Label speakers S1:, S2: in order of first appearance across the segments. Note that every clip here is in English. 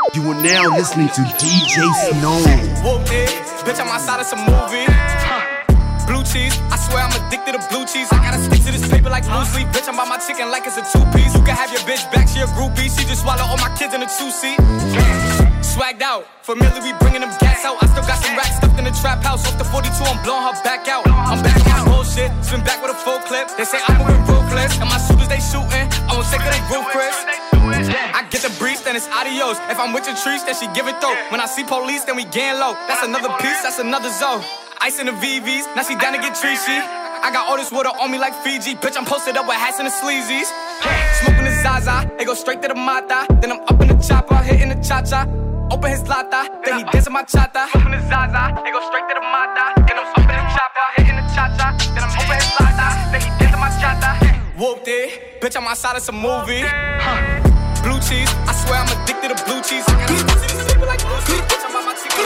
S1: You are now listening to DJ Snow.
S2: Whooped it, bitch, I'm outside of some movie. Blue cheese, I swear I'm addicted to blue cheese. I gotta stick to this paper like blue sleep. Bitch, I'm by my chicken like it's a two-piece. You can have your bitch back, she a groupie. She just swallow all my kids in a two-seat. Swagged out, familiar, we bringing them gas out. I still got some racks stuffed in the trap house. Off the 42, I'm blowing her back out. I'm back on bullshit, spin back with a full clip. They say I'm moving ruthless, and my shooters they shooting. I won't take her, they roof, Chris. I get the brief, then it's adios. If I'm with your trees, then she give it though. When I see police, then we gang low. That's another piece, that's another zone. Ice in the VVs, now she down to get treachy. I got all this water on me like Fiji. Bitch, I'm posted up with hats and the sleazies. Smoking the Zaza, they go straight to the Mata. Then I'm up in the chopper, hitting the cha-cha. Open his lata, then he dancing my chata. Smoking the Zaza, they go straight to the Mata. Then I'm up in the chopper, hitting the cha-cha. Then I'm open his lata, then he dancing my chata. Whooped it, bitch, I'm outside of some movie. Blue cheese, I swear I'm addicted to blue cheese. I gotta stick to this paper like blue cheese. Bitch, I'm by my chicken.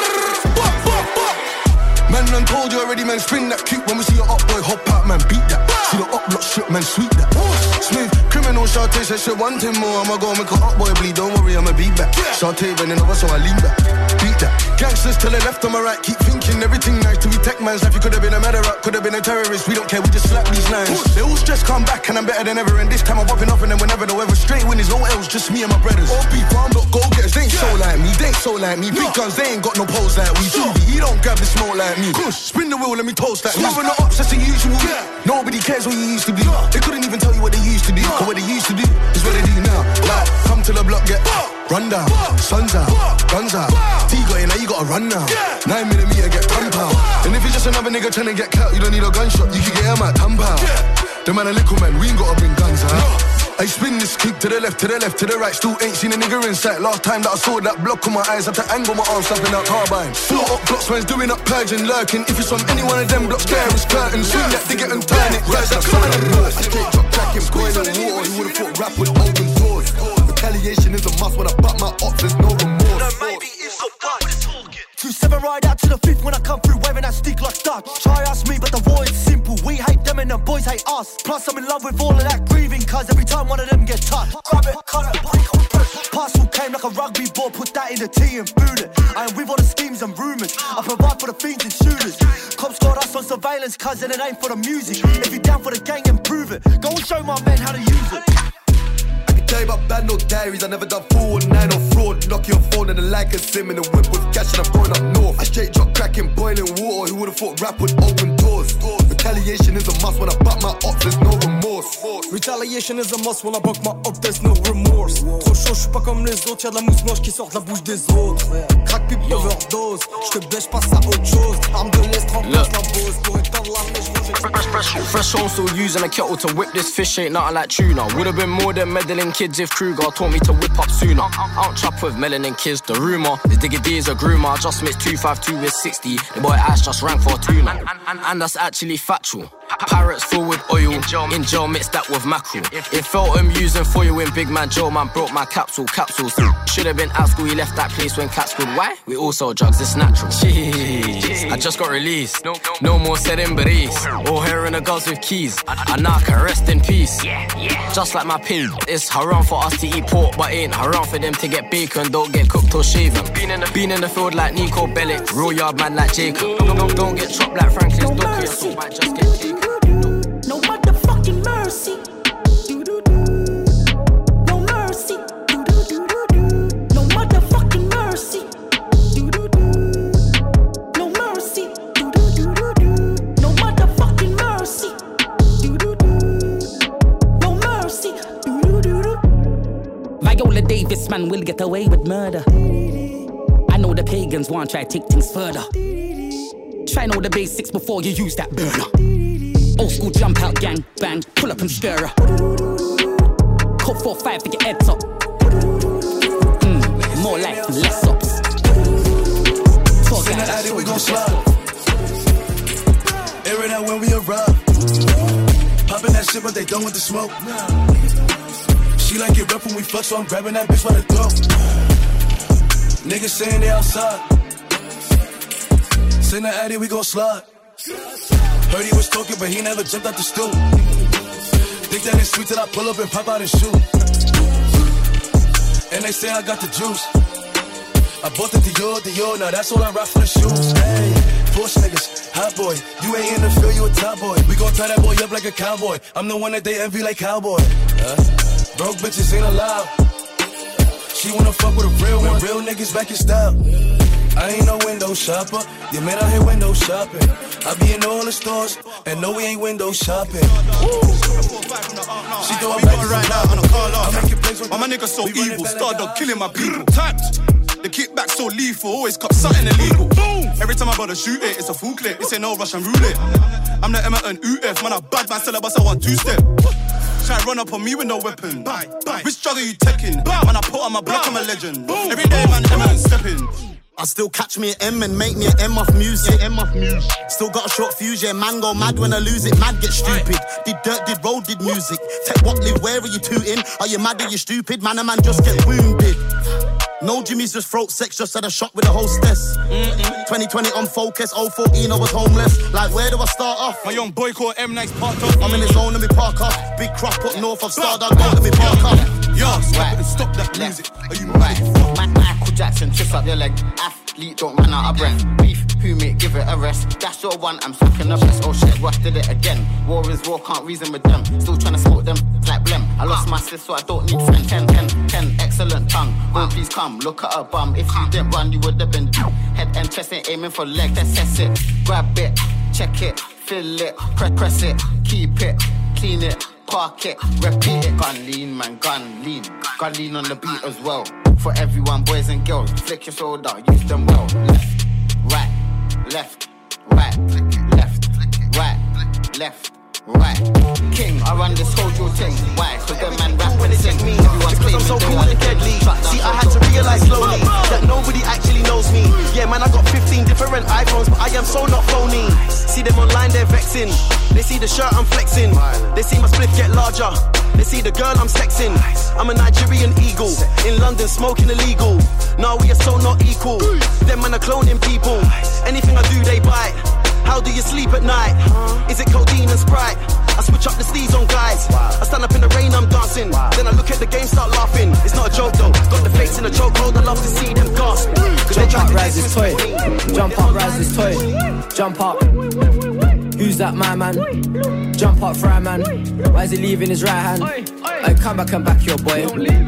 S3: Man, done told you already, man, spin that cute. When we see your up boy, hop out, man, beat that. See the up block shit, man, sweet that. Smooth, criminal, Shantae said shit, one thing more. I'ma go make a up boy bleed, don't worry, I'ma be back. Shantae bending over, so I lean back. Beat that. Gangsters to the left, on my right, keep thinking everything nice. To be tech man's life, you could have been a murderer, could have been a terrorist. We don't care, we just slap these lines. They all stress come back, and I'm better than ever. And this time I'm popping off, and then whenever the weather straight win is no else, just me and my brothers. All people, I'm not go-getters, they ain't so like me, they ain't so like me. Big guns, they ain't got no pose like we. He don't grab the smoke like me. Spin the wheel, let me toast that. Moving the ups, that's the usual. Nobody cares what you used to be. They couldn't even tell you what they used to do. But what they used to do is what they do now. Like, come to the block, get run down. Sun's out, guns out. T got in, now you gotta run now. 9mm, get gunpowder. And if you're just another nigga trying to get clout, you don't need a gunshot. You can get him at £10. The man a little man, we ain't gotta bring guns out. I spin this kick to the left, to the left, to the right. Still ain't seen a nigga in sight. Last time that I saw that block on my eyes, had to angle my arms, slapping out carbine. Full up blocks, man's doing up purging, lurking. If it's on any one of them blocks, there is curtain. Swing that, dig it and turn it. Rise that sun and I straight drop tracking, boiling water. Who would've thought rap would open doors? Retaliation is a must when I butt my ops, there's no remorse. No, maybe it's a bust. 2-7 ride out to the fifth when I come through, waving that stick like Dutch. Try ask me, but the war is simple. We hate them and the boys hate us. Plus I'm in love with all of that grieving, cause every time one of them get touched, grab it, cut it, break on push. Parcel came like a rugby ball, put that in the tea and boot it. I am with all the schemes and rumours. I provide for the fiends and shooters. Cops got us on surveillance, cause it ain't for the music. If you down for the gang, then prove it. Go and show my men how to use it. Tell you about bad no diaries, I never done 419 or fraud. Knock your phone and the like a sim in the whip with cash and I'm going up north. I straight drop cracking, boiling water. Who would've thought rap would open doors? Retaliation is a must when I butt my ops, there's no remorse. Retaliation is a must when I buck my up, there's no remorse. Trop chaud, j'suis pas comme les autres, y'a de la mousse moche qui sort de la bouche des autres. Crack pipe overdose, j'te blesse, passe à autre chose. Arme de l'Est, remplace la pose pour éteindre l'armée, fresh on, still using a kettle to whip this fish, ain't nothing like tuna. Would've been more than meddling kids if Kruger taught me to whip up sooner. I don't chop with melanin kids, the rumour is Diggy D is a groomer. Just mixed 252 with 60. The boy Ash just rang for a tuna. And that's actually factual. Pirates full with oil, in jail mixed that with mackerel. It felt amusing for you when Big Man Joe man broke my capsules. Should've been out school, he left that place when cats could. Why? We all sell drugs, it's natural. Jeez, I just got released. No more said in Barice. All hearing the girls with keys. I knock her, rest in peace. Just like my pin. It's haram for us to eat pork, but ain't haram for them to get bacon. Don't get cooked or shaven. Been in the field like Nico Bellic. Real yard man like Jacob. Don't get chopped like Franklin's. Don't kill yourself, might just get taken.
S4: No motherfucking mercy. No mercy. No motherfucking mercy. No mercy. No motherfucking mercy. No mercy. Viola Davis, man, will get away with murder. I know the pagans want to try to take things further. Try know the basics before you use that burner. Old school jump out gang, bang, pull up and stir her. Code 4-5 to get heads up. More life, less ups.
S5: In the attic, we gon' slide. Air it out when we arrive. Poppin' that shit, but they done with the smoke. She like it rough when we fuck, so I'm grabbing that bitch by the throat. Niggas saying they outside. In the attic, we gon' slide. Heard he was talking, but he never jumped out the stool. Think that it's sweet till I pull up and pop out and shoot. And they say I got the juice. I bought the Dior, now that's all I rock for the shoes. Hey, Porsche niggas, hot boy. You ain't in the field, you a top boy. We gon' tie that boy up like a cowboy. I'm the one that they envy like cowboy. Broke bitches ain't allowed. She wanna fuck with a real one. Real niggas back in style. I ain't no window shopper. You man out here window shopping. I be in all the stores, and no, we ain't window shopping.
S6: She doing back right now on a car laugh. My nigga so evil, Stardog killing my people. Tapped. The kickback so lethal, always cop something illegal. Every time I gotta shoot it, it's a full clip. It's ain't no Russian roulette. I'm the Emerton UF, man, a bad man, sell a bus, I want 2-step. Try run up on me with no weapon. Which drug are you taking? Man, I put on my block, I'm a legend. Every day, man, Emerton stepping.
S7: I still catch me an M and make me an M off music. Still got a short fuse, yeah, man go mad when I lose it. Mad get stupid. Did dirt, did road, did music. Tech what live, where are you tooting? Are you mad or you stupid? Man, a man just get wounded. No Jimmy's just throat sex, just had a shot with a hostess. 2020 on focus, 014 I was homeless. Like where do I start off?
S6: My young boy called M Nice parked up.
S7: I'm in the zone, let me park up. Big crop up north of Stardog, let me park up.
S6: Yo, stop that music. Are you
S8: right? Michael Jackson, twist up your leg. Athlete, don't run out of breath. Beef, who mate, give it a rest. That's your one, I'm sucking up chest. Oh shit, Rush did it again. War is war, can't reason with them. Still trying to smoke them, it's like blem. I lost my sis, so I don't need friend. 10, excellent tongue. Oh, please come, look at her bum. If you didn't run, you would have been head and chest, ain't aiming for leg. Assess it, grab it, check it, fill it, press it, keep it, clean it. Park it, repeat it. Gun lean, man, gun lean. Gun lean on the beat as well. For everyone, boys and girls, flick your shoulder, use them well. Left, right, left, right, left, right. King, I run this whole drill thing. Why? Cause them man rap when they sing me. Everyone's
S9: because I'm so cool and deadly. See, I had to realize slowly that nobody actually knows me. Yeah, man, I got 15 different iPhones, but I am so not phony. See them online, they're vexing. They see the shirt I'm flexing. They see my split get larger. They see the girl I'm sexing. I'm a Nigerian eagle. In London, smoking illegal. No, we are so not equal. Them man are cloning people. Anything I do, they bite. How do you sleep at night? Is it codeine and Sprite? I switch up the sleeves on guys. I stand up in the rain, I'm dancing. Then I look at the game, start laughing. It's not a joke though. Got the fakes in the chokehold, I love to see them gasp.
S10: Jump up, rise this toy. Jump up, rise this toy. Jump up. Who's that, my man? Jump up, fry man. Why is he leaving his right hand? I come back and back your boy.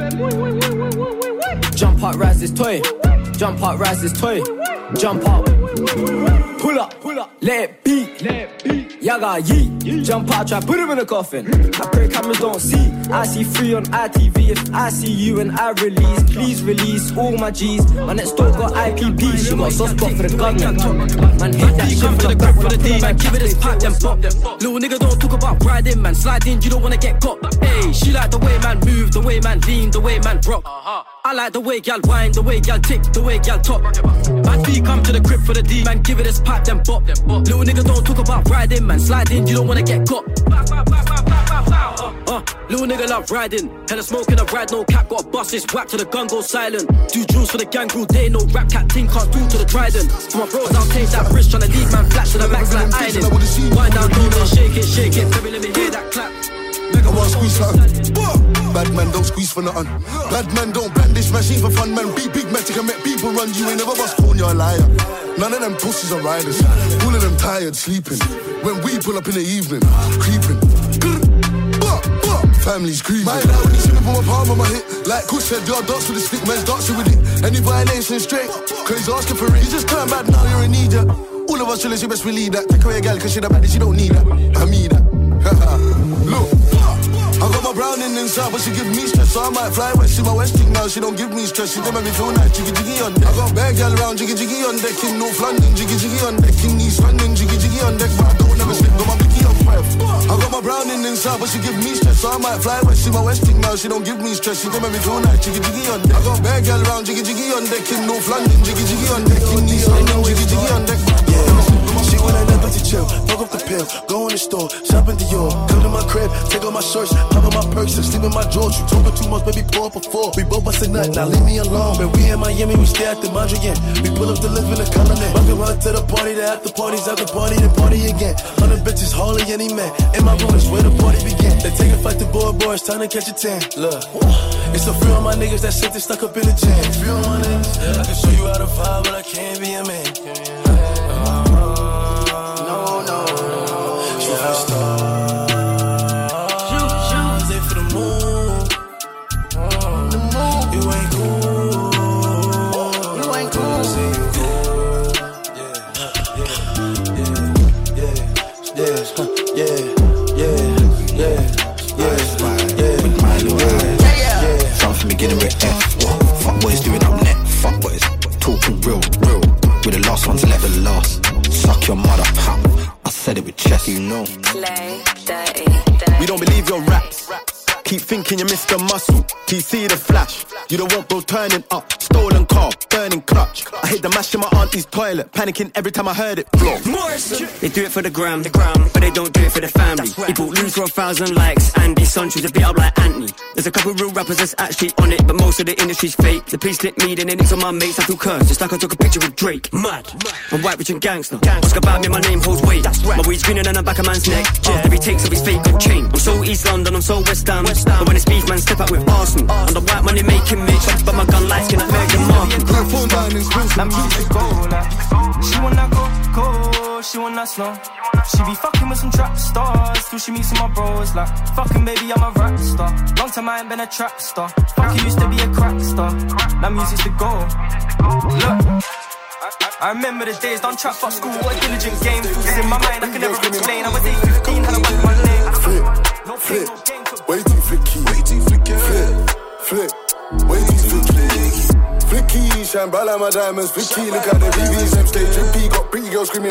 S10: Jump up, rise this toy. Jump up, rise this toy. Jump up. Pull up, let it beat. Yaga yeet. Jump out, try put him in a coffin. I pray cameras don't see. I see free on ITV. If I see you and I release, please release all my G's. My next door got IPP. She got soft spot for the gunman. Man, hit that shit from the grip for the D. Man, give it this pipe, then pop. Little nigga don't talk about riding, man. Slide in, you don't wanna get caught. Hey, she like the way man move, the way man lean, the way man rock. I like the way gal whine, the way gal tick, the way gal top. Man, B come to the crib for the D. Man, give it this pipe, then pop. Little nigga don't talk about riding, man. Slide in, you don't wanna get caught. Little nigga love riding. Hella smoking a ride, no cap, got a bus, it's whack to the gun, go silent. Do jewels for the gang, all day, no rap cat ting, can't do to the trident. For my bros, I'll take that wrist, tryna leave man flat to the max like ironing. Wind down, don't shake it, baby, let me hear that clap.
S3: I want to squeeze something. Bad man don't squeeze for nothing. Bad man don't brandish machine for fun, man. Be big magic and make people run. You ain't never bust phone, you're a liar. None of them pussies are riders. All of them tired, sleeping. When we pull up in the evening, creeping. Family's creeping. My dad when he see me put my palm on my hip. Like Kush said, y'all dance with the stick, man's dancing with it. Any violation straight, cause he's asking for it. You just turn bad now, you're in need, yeah. All of us chillin', she best believe that. Take away a gal, cause she the baddest, she don't need that. I mean that. Look, I got my browning inside, but she give me stress. So I might fly west, see my west thing now. She don't give me stress, she don't make me feel nice. Jiggy jiggy on deck. I got bad gal around, jiggy jiggy on deck. In North London, jiggy jiggy on deck. In East London, jiggy jiggy on deck. But I don't never slip, got my blicky on 5. I got my browning inside, but she give me stress. So I might fly west, see my west thing now. She don't give me stress, she don't make me feel nice. Jiggy jiggy on deck. I got bad gal around, jiggy jiggy on deck. In North London, jiggy jiggy on deck. In East London, jiggy jiggy on deck.
S5: She wanna bitch chill, fuck up the pill, go in the store, shop in Dior, come to my crib, take off my shirts, pop in my purse, and sleep in my drawers. You talking too much, baby, pour up a four. We both bust a nut, now leave me alone. When we in Miami, we stay at the Mondrian. We pull up to live in the colony. Fucking run to the party, the after parties, after party, the party again. 100 bitches, hardly any man. In my room is where the party began. They take a fight to boy, it's time to catch a tan. Look, it's a few of my niggas that shit they stuck up in the jam. Few of my niggas, I can show you how to vibe, but I can't be a man. Shoot for the stars, they for the moon. You ain't cool. You ain't cool.
S11: Something for me getting rid F. Fuck boys doing up net. Fuck boys talking real. With the last ones left, the last. Suck your mother. I said it with chest, you know.
S12: Play dirty.
S9: We don't believe your raps. Keep thinking you're Mr. Muscle. TC the flash. You don't want bro turning up. Stolen car, burning clutch. I hit the mash in my auntie's toilet. Panicking every time I heard it. Flow.
S10: They do it for the gram, but they don't do it for the family. He bought loose for 1,000 likes. Andy Sancho's a beat up like Anthony. There's a couple real rappers that's actually on it, but most of the industry's fake. The police slip me, then it's on my mates. I feel cursed, just like I took a picture with Drake. Mad. I'm white, rich and gangster. Ask about me, my name holds weight. My weed's greener than the back of man's neck. After he takes off his fake on chain. I'm so East London, I'm so West Ham. But when it's beef, man, step out with Arsenal. I'm the white money making mix, but my gun lights can affect the market. She wanna go, she wanna slow. She be fucking with some trap stars till she meets some my bros. Like, fucking baby, I'm a rap star. Long time I ain't been a trap star. Fuck, you used to be a crack star. Now music's the goal. Look, I remember the days, don't trap, fuck school, what a diligent game. Fools in my mind, I can never explain. I was 8-15, had a whack my name.
S5: Flip, way too flicky. Flip, way too flicky. Flicky, shine bright like my diamonds. Flicky, look at the BBs, them stay drippy. Got pretty girls screaming.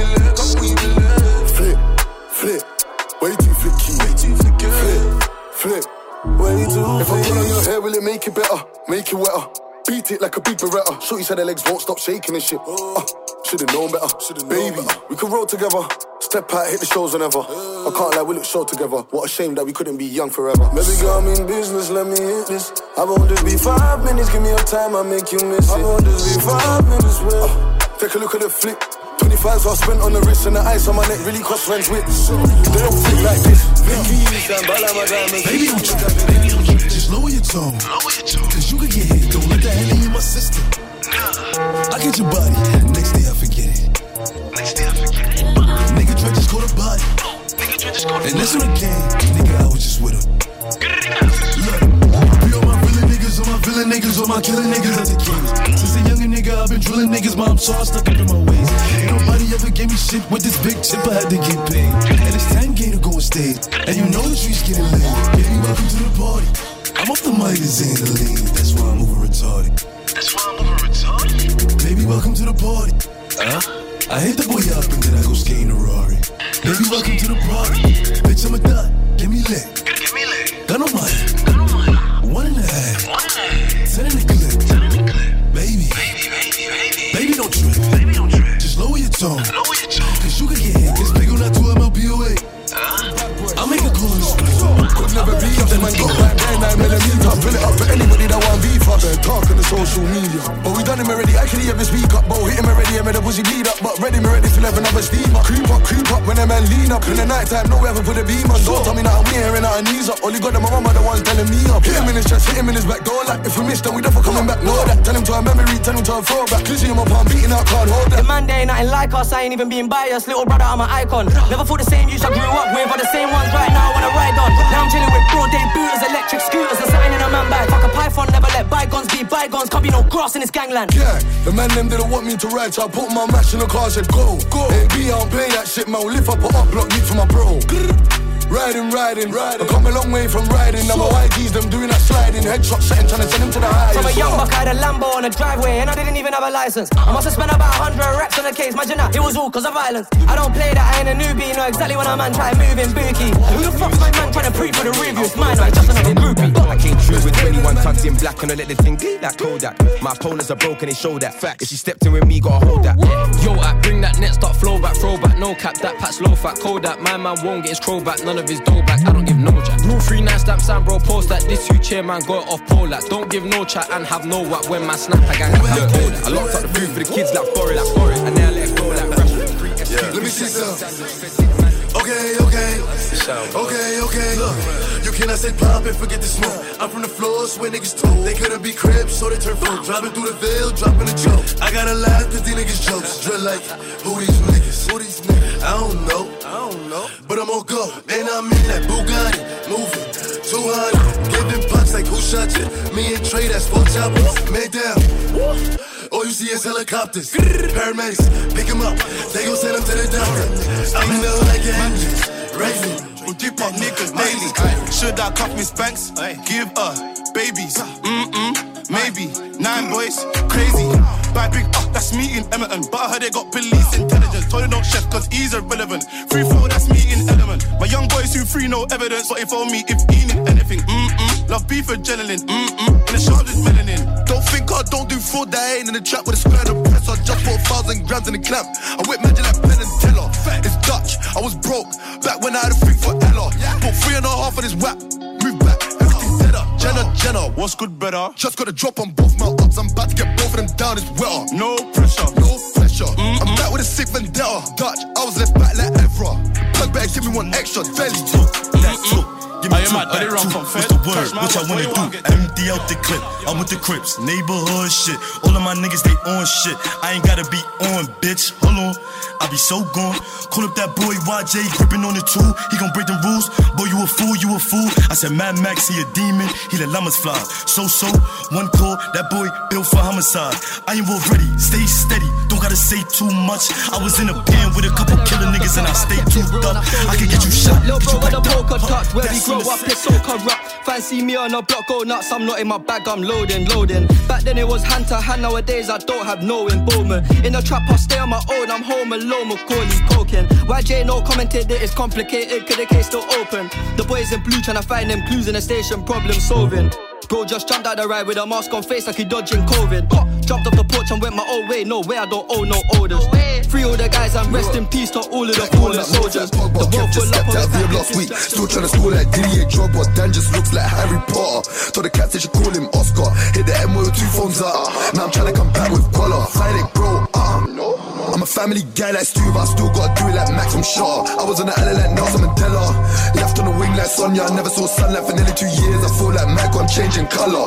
S5: Flip, way too flicky. Flip, way too. If I pull on your hair, will it make it better? Make it wetter? Beat it like a big Beretta. Shorty said her legs won't stop shaking and shit. Should've known better. Baby, we could roll together. Step out, hit the shows whenever. I can't lie, we look show together. What a shame that we couldn't be young forever. Baby girl, I'm in business, let me hit this. I won't just be 5 minutes, give me your time, I'll make you miss it. I won't just be 5 minutes, well. Take a look at the flick. 25s I spent on the wrist and the ice on my neck really cost rent with. They don't flick like this. Vicky, stand by like my diamonds. Baby, don't trip, just lower your tone. Cause you could get hit, don't let that hang in my system. I get your body, next day I forget it. Nigga Dre just caught a body. And that's on the game, nigga, I was just with him. Look, be all my villain niggas, all my killing niggas as a kid. Since a younger nigga, I've been drilling niggas, mom, so I stuck up in my ways. Ain't nobody ever gave me shit with this big tip, I had to get paid. And it's 10K to go on stage, and you know the streets getting laid. Baby, welcome to the party. I'm off the mic and Xandaline, that's why I'm over retarded. Baby, welcome to the party. I hit the boy up and then I go skating a Rari. Baby, welcome to the party. Bitch, I'm a dot. Give me leg. Gun on my head. 1.5. 10 in the clip. Baby, don't trip. Just lower your tone. Cause you can get hit. It's big on that 2 MLBOA. I'll make a call in the split. Could never be up, then man go back there, 9mm. Fill it up for anybody that want beef up. They're talking to social media. But we done him already, I can hear him speak up. Bo, hit him already, I made a pussy bleed up. But ready, me ready to have another steam up. Creep up, when a man lean up. In the night time, no ever put a beam on. Don't tell me now, we ain't hearing our knees up. Only got them, my mama, the ones telling me up. Hit him in his chest, hit him in his back door. Like, if we missed, then we never coming back. Know that, tell him to our memory, tell him to our throwback. Cause him up, I'm beating out, can't hold that.
S10: The man, they ain't nothing like us, I ain't even being biased. Little brother, I'm an icon. Never thought the same youths I grew up with are the same ones right now I wanna ride on. Now I'm chilling with broad day booters, electric scooters, and something in a man bag. Fuck a python, never let bygones be bygones. Can't be no grass in this gangland.
S3: Yeah, the man them didn't want me to ride, so I put my match in the car, said go. Hey, B, I don't play that shit, man. Lift up or up, block meat for my bro. Riding. I come a long way from riding. Now my YGs, them doing that sliding. Headshot setting, trying to send him to the highest.
S10: From a young buck, I had a Lambo on the driveway, and I didn't even have a license. I must have spent about 100 reps on the case. Imagine that, it was all cause of violence. I don't play that, I ain't a newbie. Know exactly when a man try moving bookie. Who the fuck's my man trying to pre for the review? It's mine, I'm just another groupie.
S12: I came true with 21 tugs in black and I let the thing bleed like Kodak. My opponents are broken, they show that. Fact. If she stepped in with me, gotta hold that.
S13: Yo, bring that net, start flow back, throw back, no cap, that pat's low fat, Kodak. My man won't get his crow back, none of his dough back. I don't give no jack. Rule 39 stamp sign, bro, post that. This you chair man, got it off pole that. Don't give no chat and have no whack when man snap. I gang look, I locked up the food for the kids like Boris, and now I let it go like fresh.
S3: Let me see some. Okay. Look, you cannot say pop and forget the smoke. I'm from the floors where niggas talk. They couldn't be cribs, so they turn folk. Driving through the veil, dropping a joke. I gotta laugh cause these niggas jokes. Drill like, who these niggas? I don't know. But I'm on go. And I'm in that Bugatti, moving 200. Giving punch like who shot you? Me and Trey, that's 4 choppers. Made down. All you see is helicopters. Paramedics, pick him up. They gon' send him to the doctor. I'm in the like engines. Raving.
S6: Deep up niggas daily. Should I cuff Miss Banks? Give her babies. Maybe 9 boys, crazy. Bad big that's me in Emerton. But I heard they got police intelligence. Told they don't chef cause he's irrelevant. 3-4, that's me in Element. My young boys who free no evidence. But if on me, if he need anything. Love beef adrenaline. In the shop is melanin.
S3: Don't think I don't do fraud, that ain't in the trap with a square and press. I just bought 1,000 grams in the clamp. I whip magic like Penn and Teller. It's Dutch, I was broke back when I had a freak for Ella. Bought 3.5 of this whack. Move back, everything's dead up. Jenna,
S6: what's good, better?
S3: Just got a drop on both my ups. I'm about to get both of them down, it's wetter.
S6: No pressure.
S3: I'm back with a sick vendetta. Dutch, I was left back like Evra. Plug back, give me one extra. Daily talk, that's talk.
S6: Give me what's
S14: the word? What y'all wanna do? Empty out the clip. I'm with the Crips, neighborhood shit. All of my niggas, they on shit. I ain't gotta be on, bitch. Hold on, I be so gone. Call up that boy YJ, gripping on the tool. He gon' break the rules. Boy, you a fool. I said Mad Max, he a demon. He let llamas fly. So, one call, that boy built for homicide. I ain't ready, stay steady. Don't gotta say too much. I was in a pen with a couple killer niggas and I stay toothed up. I can get you shot.
S10: Little bro with a poker touch, where we grow up, it's so corrupt. Fancy me on a block, go nuts. I'm not in my bag, I'm loading. Back then it was hand to hand, nowadays I don't have no involvement. In the trap I stay on my own, I'm home alone, Macaulay coking. YJ no commented that it's complicated, cause the case still open. The boys in blue tryna find them clues in the station, problem solving. Bro just jumped out the ride with a mask on face like he dodging COVID. Jumped off the porch and went my own way, no way, I don't owe no orders. Free all the guys and rest in peace to all of the fallen soldiers. The world
S3: just stepped out of here last week. Still trying to score like Didier Drogba. Dan just looks like Harry Potter. Told the cat they should call him Oscar. Hit the M with 2 phones out. Now I'm trying to come back with collar. Friday, bro, I'm a family guy like Stu, but I still gotta do it like Max from Shaw. I was on the island like Nelson Mandela. Left on the wing like Sonia. I never saw sunlight for nearly 2 years. I feel like Michael, I'm changing colour.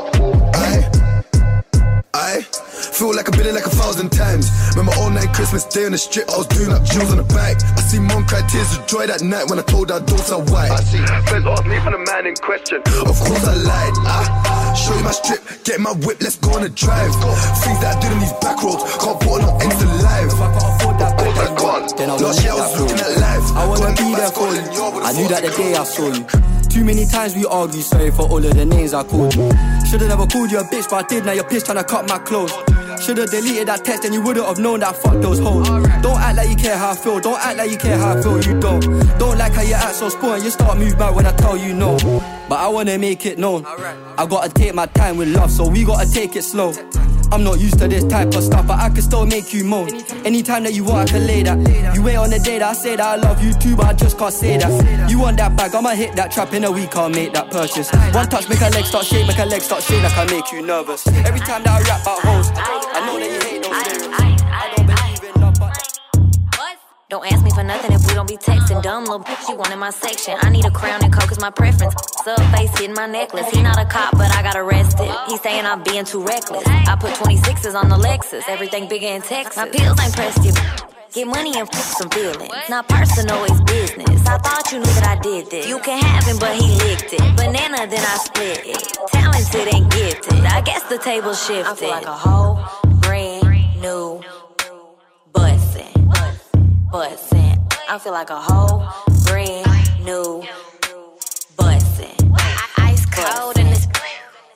S3: I feel like I've been in like 1,000 times. Remember all night Christmas day on the strip, I was doing up jewels on the bike. I see mom cry tears of joy that night when I told her I don't sell white. I see friends ask me for the man in question. Of course I lied. Show you my strip, get my whip, let's go on a drive. Things that I did in these back roads, can't put on no Insta live. If I can't afford that break, then I last year I was looking at life. I wanna be there for you. I knew that the day I saw you. Too many times we argue, sorry for all of the names I called you. Should've never called you a bitch, but I did, now you're pissed trying to cut my clothes. Should've deleted that text and you wouldn't have known that I fucked those hoes. Don't act like you care how I feel, don't act like you care how I feel, you don't. Don't like how you act so spoiled, you start move back when I tell you no. But I wanna make it known, I gotta take my time with love, so we gotta take it slow. I'm not used to this type of stuff, but I can still make you moan. Anytime that you want, I can lay that. You wait on the day that I say that I love you too, but I just can't say that. You want that bag, I'ma hit that trap in a week, I'll make that purchase. One touch, make her leg start shake, make her leg start shake like I make you nervous. Every time that I rap about hoes, I know that you hate those lyrics. I don't believe in love, but
S15: don't ask me for nothing if we don't be texting. Dumb little bitch, you want in my section. I need a crown and coke is my preference. Sub face hitting my necklace. He not a cop, but I got arrested. He saying I'm being too reckless. I put 26s on the Lexus. Everything bigger in Texas. My pills ain't pressed you. Get money and fuck some feelings. Not personal, it's business. I thought you knew that I did this. You can have him, but he licked it. Banana, then I split it. Talented and gifted. I guess the table shifted. I feel like a whole brand new bussin'. I feel like a whole brand new bussin'. Ice cold and it's pretty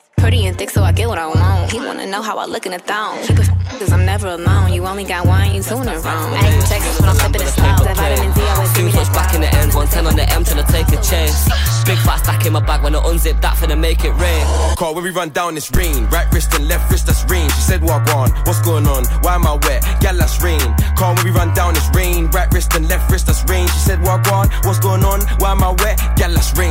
S16: being thick, so I get what I want. He wanna know how I look in a thong. Keep it cause I'm never alone. You only got one, you tuning wrong. I ain't from Texas, but I'm flipping it slow. That vitamin D always give me that
S17: back in the end, 110 on the M, tryna take a chase. Big fat stack in my bag when I unzip that finna make it rain.
S12: Call when we run down this rain. Right wrist and left wrist, that's rain. She said, what on? What's going on? Why am I wet? Gal, that's rain. Call when we run down this rain. Right wrist and left wrist, that's rain. She said, what on? What's going on? Why am I wet? Gal, that's rain.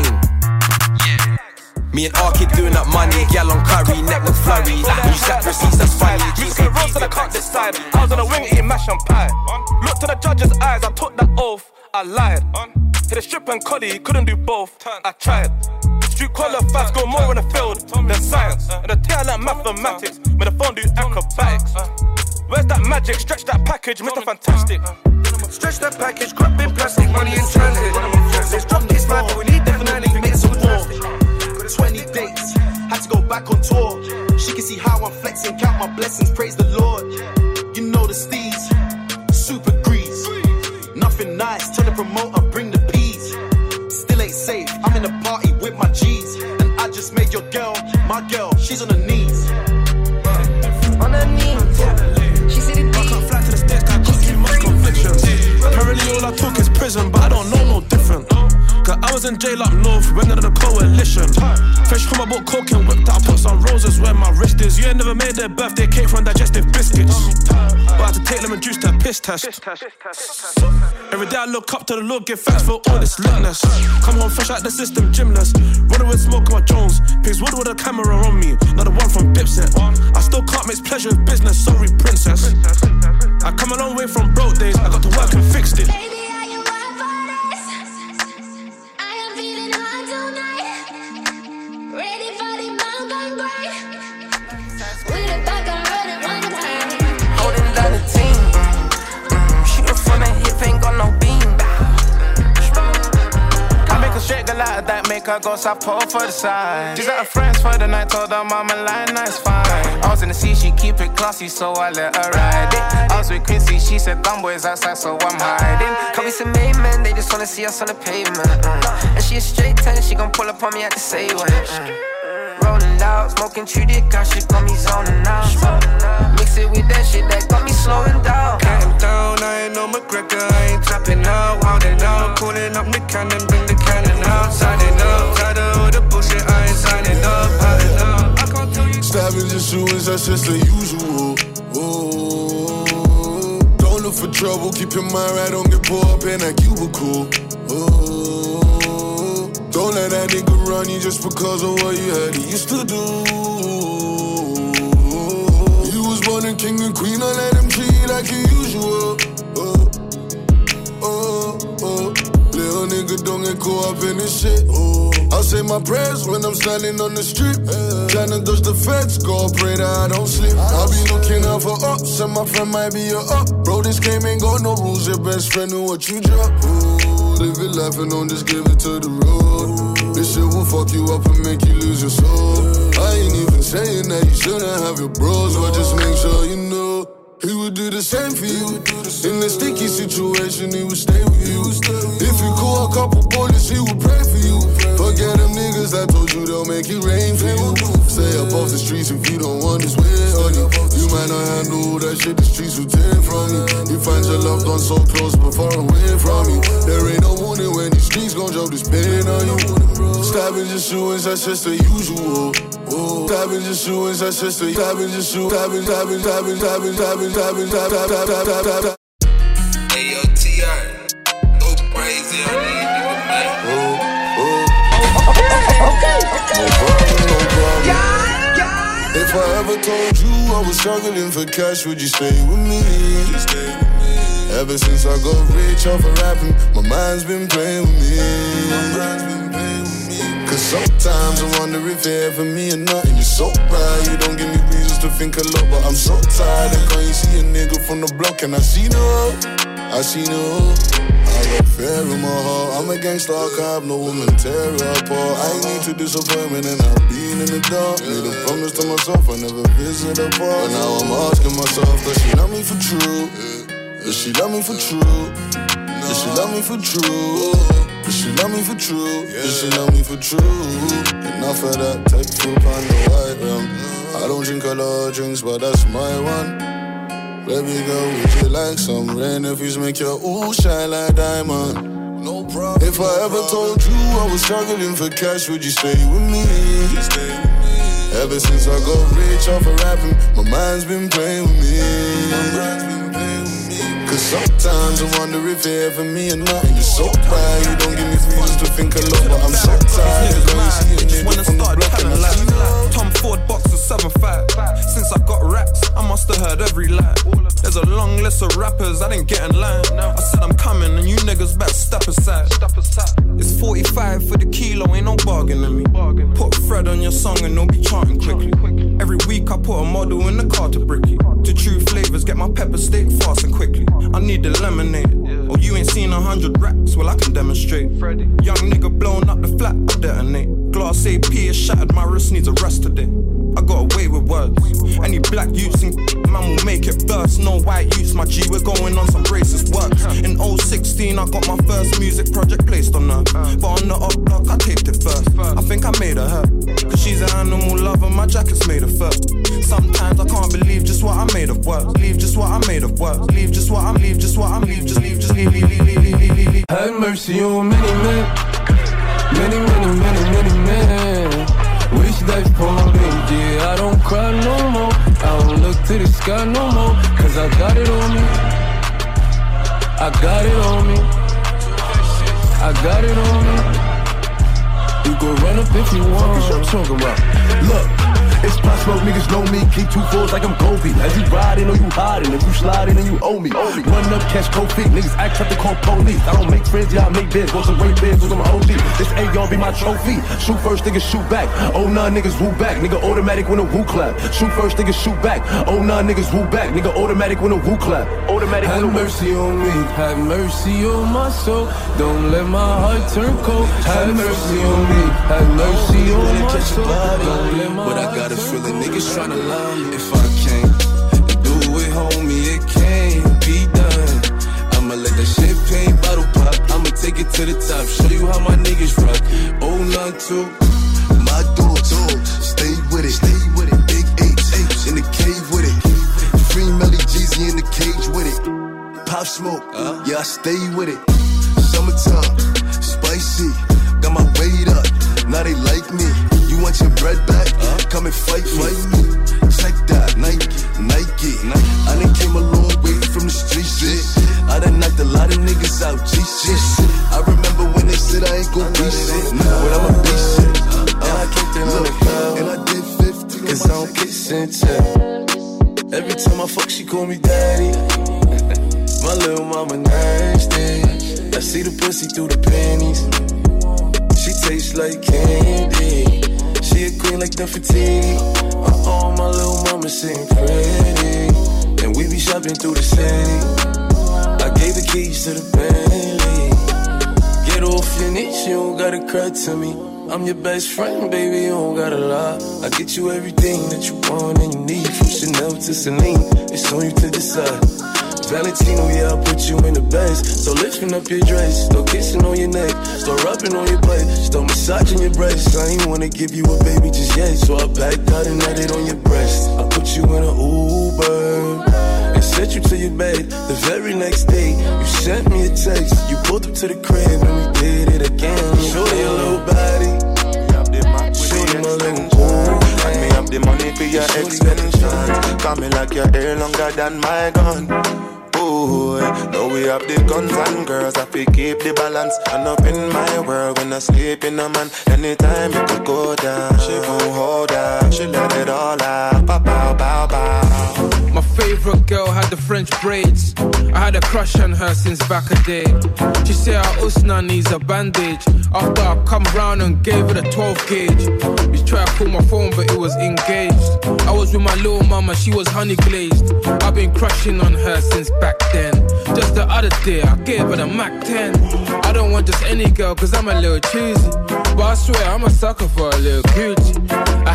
S12: Me and R keep doing up money, gal on curry, neck with flurries. You slap receipts, that's funny.
S18: Music and roast and I can't decide. I was on a wing eating mash and pie. Looked to the judge's eyes, I took that oath, I lied. Hit a strip and collie, couldn't do both, I tried. Street qualified, score more in the field than science. And the tail like mathematics, made the phone do acrobatics. Where's that magic? Stretch that package, Mr. Fantastic.
S19: Stretch that package, crop in plastic, money in transit. Let's drop this vibe, but we need definitely make some more. 20 dates, had to go back on tour. She can see how I'm flexing, count my blessings, praise the Lord. You know the steez, super grease. Nothing nice, tell the promoter, bring the peas. Still ain't safe, I'm in a party with my G's. And I just made your girl, my girl, she's on her knees.
S18: On her knees, she said it. I can't fly to the stairs, I got too much convictions. Apparently all I talk is prison, but I don't know no different. Cause I was in jail up north, went under the coalition. Fresh from my book, coke and whipped out, put some roses where my wrist is. You ain't never made their birthday cake from digestive biscuits. But I had to take them and juice that piss test. Every day I look up to the Lord, give thanks for all this litness. Come home fresh out the system, gymless. Running with smoke on my Jones. Pigs wood with a camera on me, not the one from Dipset. I still can't mix pleasure with business, sorry princess. I come a long way from broke days, I got to work and fixed it.
S20: Like that make her go south pole for the side. She's at her friends for the night, told her mama line, nice fine. I was in the sea, she keep it classy, so I let her ride it. I was with Quincy, she said dumb boys outside, so I'm hiding. Call me some main men, they just wanna see us on the pavement. And she a straight 10, she gon' pull up on me at the say when. Rolling loud, smoking Trudy, got shit got me zoning out. Mix it with that shit that got me slowing down.
S19: Came down, I ain't no McGregor, I ain't tapping out, wilding out. Calling up the cannon, bring the cannon out. Signing up, tired of all the bullshit, I ain't signing up, piling up. I can't tell you.
S3: Stabbing and shootings, that's just the usual. Oh, don't look for trouble, keep your mind right, don't get pulled up in that cubicle. Oh, don't let that nigga run you just because of what you had he used to do. You was born a king and queen, I let him treat you like usual. Little nigga don't get caught up in this shit. I'll say my prayers when I'm standing on the street. Tryna dodge the feds, go pray that I don't sleep. I'll be looking out for ups, and my friend might be a up. Bro, this game ain't got no rules, your best friend knew what you drop. Live it life and don't just give it to the road. This shit will fuck you up and make you lose your soul. I ain't even saying that you shouldn't have your bros, but just make sure you know he would do the same for you. In a sticky situation, he would stay with you. If you call a couple bullets, he would pray for you. Forget them niggas that told you they'll make it rain for you. Stay up off the streets if you don't want this way on you. You might not handle that shit, the streets will take from you. You find your loved one so close but far away from you. There ain't no warning when these streets gon' drop this pain on you. Stabbing your shootings, that's just the usual. Stabbing your shootings, that's just the stabbing your shootings.
S19: Hey yo, T.I. Go crazy, I need you tonight.
S3: No problem. If I ever told you I was struggling for cash, would you stay with me? Ever since I got rich off of rapping, my mind's been playing with me. Cause sometimes I wonder if you're ever me or not. And you're so bright, you don't give me reasons to think a lot. But I'm so tired, and can't you see a nigga from the block? And I see no hope, I see no hope. I got fear in my heart, I'm a gangster, I can't have no woman tear apart. I ain't need to disappointment and I've been in the dark. Made a promise to myself, I never visit her part. But now I'm asking myself, does she love me for true? Does she love me for true? Does she love me for true? Does she love me for true? Does she love me for true? Enough of that, take food on the white rum. I don't drink a lot of drinks, but that's my one. Baby girl, would you like some rain if you make your ooh shine like diamond? No problem. If I ever told you I was struggling for cash, would you stay with me? Ever since I got rich off of rapping, my mind's been playing with me. Cause sometimes I wonder if you're ever me or not. And you're so bright, you don't give me reasons to think a lot. But I'm so tired of
S18: just wanna start telling lies. Tom Ford boxer 7'5". Since I got racks, I must have heard every line. There's a long list of rappers I didn't get in line. I said I'm coming and you niggas better step aside. It's 45 for the kilo, ain't no bargaining me. Put Fred on your song and they'll be charting quickly. Every week I put a model in the car to bricky. To true flavors, get my pepper steak fast and quickly. I need the lemonade. Oh, you ain't seen 100 racks? Well, I can demonstrate. Young nigga blowing up the flat, I detonate. Glass AP is shattered, my wrist needs a rest today. I got away with words. Any black youths in man will make it burst. No white youths, my G, we're going on some racist works. In 016, I got my first music project placed on her. But on the up block, I taped it first. I think I made her hurt. Cause she's an animal lover, my jacket's made of fur. Sometimes I can't believe just what I made of words. Leave just what I made of words. Leave just what I'm, leave just what I'm, leave just leave.
S21: Have mercy on many men. Many men. Wish they'd fall in, yeah, I don't cry no more. I don't look to the sky no more. Cause I got it on me. I got it on me. I got it on me. You go run up if you want. What you talking about? Look, it's Pop Smoke, niggas know me. Keep 2 fours like I'm Kobe. As you riding or you hiding, if you sliding then you owe me. Run up, catch cold feet. Niggas act like they call police. I don't make friends, yeah, I make bids. Want some great bids, cause I'm OG. This AR be my trophy. Shoot first, niggas shoot back. Oh, nah, niggas woo back. Nigga automatic when a woo clap. Shoot first, niggas shoot back. Oh, nah, niggas woo back. Nigga automatic when a woo clap. Automatic when a woo. Have mercy on me. Have mercy on my soul. Don't let my heart turn cold. Have mercy on me. Have mercy on my soul. Don't let my
S22: but I got a feeling niggas tryna love me. If I can't do it, homie, it can't be done. I'ma let that champagne bottle pop. I'ma take it to the top. Show you how my niggas rock. Oh, none too.
S3: My dogs, stay with it. Big H in the cave with it. Free Melly Jeezy in the cage with it. Pop Smoke, yeah, I stay with it. Summertime, spicy. Got my weight up, now they like me. You want your bread back? Come and fight me. Check that, Nike. I done came a long way from the street shit. I done knocked a lot of niggas out, G-shit. I remember when they said I ain't gon' be shit, but I'ma be shit.
S22: And I kicked it on the club,
S3: and I did 50.
S22: Cause I don't kiss and tell. Every time I fuck, she call me daddy. My little mama nasty. I see the pussy through the panties. She tastes like candy. She a queen like Nefertiti. My little mama sitting pretty. And we be shopping through the city. I gave the keys to the Bentley. Get off your niche, you don't gotta cry to me. I'm your best friend, baby, you don't gotta lie. I get you everything that you want and you need. From Chanel to Celine, it's on you to decide. Valentino, yeah, I'll put you in the best. So lifting up your dress, start kissing on your neck, start rubbing on your butt, start massaging your breasts. I ain't wanna give you a baby just yet, so I backed out and had it on your breast. I put you in an Uber and sent you to your bed. The very next day, you sent me a text. You pulled up to the crib and we did it again. Show your little body, show you my little booty.
S23: And me have the money for your extension. Got me like your hair longer than my gun. Ooh, now we have the guns and girls. I feel keep the balance. And up in my world when I sleep in a man. Anytime you could go down, she won't hold out. She let it all out. Bow, bow, bow, bow.
S24: My favorite girl had the French braids. I had a crush on her since back a day. She said her usna needs a bandage. After I come round and gave her the 12 gauge. We tried to call my phone but it was engaged. I was with my little mama, she was honey glazed. I've been crushing on her since back then. Just the other day I gave her the Mac 10. I don't want just any girl cause I'm a little cheesy. But I swear I'm a sucker for a little Gucci. I had a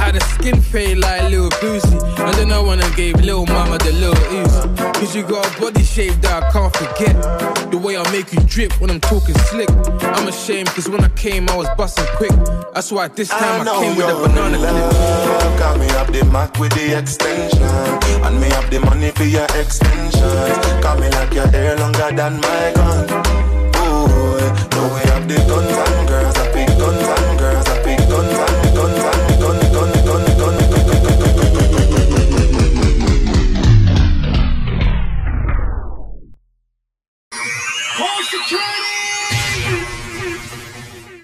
S24: skin fade like Lil Boosie. And then I went and gave Lil Mama the Lil Uzi. Cause you got a body shape that I can't forget. The way I make you drip when I'm talking slick. I'm ashamed cause when I came I was busting quick. That's why this time I came with a banana clip.
S23: Got me up the Mac with the extension. And me have the money for your extensions. Got me like your hair longer than my gun. Boy, now we have the guns and